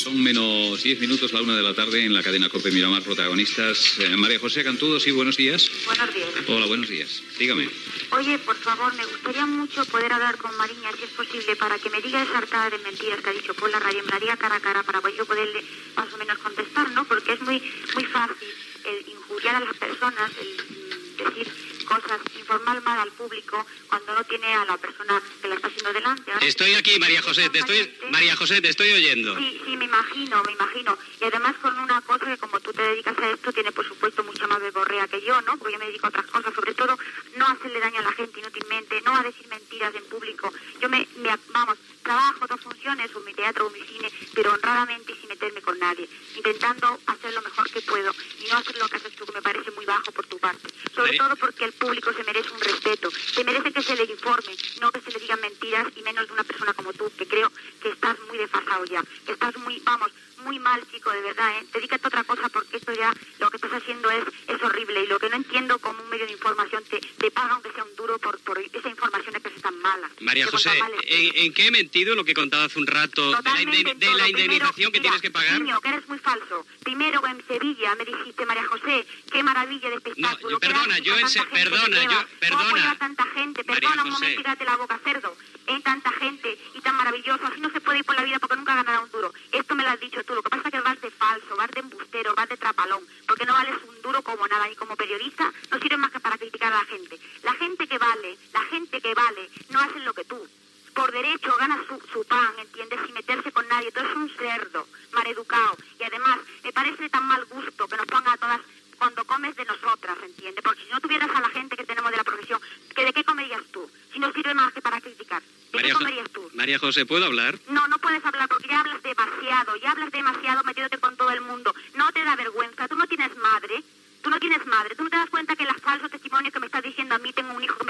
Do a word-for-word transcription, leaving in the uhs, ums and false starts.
Son menos diez minutos, la una de la tarde, en la cadena COPE Miramar. Protagonistas, eh, María José Cantudo, sí, buenos días. Buenos días. Hola, buenos días. Dígame. Oye, por favor, me gustaría mucho poder hablar con Mariña, si es posible, para que me diga esa hartada de mentiras que ha dicho por la radio, me la diga cara a cara, para yo poderle más o menos contestar, ¿no? Porque es muy, muy fácil el injuriar a las personas, el decir cosas, informar mal al público cuando no tiene a la persona que la está haciendo delante. Ahora, estoy aquí, María José, te estoy, María José, te estoy oyendo. Sí, sí, me imagino, me imagino. Y además con una cosa que como tú te dedicas a esto, tiene por supuesto mucha más verborrea que yo, ¿no? Porque yo me dedico a otras cosas, sobre todo no a hacerle daño a la gente inútilmente, no a decir mentiras en público. Yo me, me vamos, trabajo dos funciones, o mi teatro o mi cine, pero honradamente y sin meterme con nadie, intentando hacer lo mejor que puedo y no hacer lo que haces tú, que me parece muy bajo por tu parte. Sobre María... todo porque el público se merece un respeto, se merece que se le informe, no que se le digan mentiras, y menos de una persona como tú, que creo que estás muy desfasado ya, que estás muy, vamos, muy mal, chico, de verdad, ¿eh? Dedícate a otra cosa, porque esto ya, lo que estás haciendo es, es horrible, y lo que no entiendo, como un medio de información te, te paga aunque sea un duro por, por esa información que es tan mala. María José, ¿en, ¿en qué he mentido lo que contaba hace un rato de la, inde de la indemnización Primero, que mira, tienes que pagar? Niño, que eres muy falso. Primero en Sevilla me dijiste, María José, qué maravilla de espectáculo. No, perdona, yo en Se perdona, yo, perdona. ¿Cómo apoyar a tanta gente? Perdona un momento y cállate la boca, cerdo. En tanta gente y tan maravilloso, así no se puede ir por la vida porque nunca ganará un duro. Esto me lo has dicho tú, lo que pasa es que vas de falso, vas de embustero, vas de trapalón, porque no vales un duro como nada, y como periodista no sirves más que para criticar a la gente. La gente que vale, la gente que vale, no hacen lo que tú. Por derecho gana su, su pan, ¿entiendes? Sin meterse con nadie. Tú eres un cerdo, maleducado. Y además, me parece tan mal gusto que nos ponga a todas cuando comes de nosotras, ¿entiendes? Porque si no tuvieras a la gente que tenemos de la profesión, ¿que ¿de qué comerías tú? Si no sirve más que para criticar. ¿De María qué comerías tú? María José, ¿puedo hablar? No, no puedes hablar porque ya hablas demasiado, ya hablas demasiado metiéndote con todo el mundo. No te da vergüenza, tú no tienes madre, tú no tienes madre, tú no te das cuenta que los falsos testimonios que me estás diciendo a mí, tengo un hijo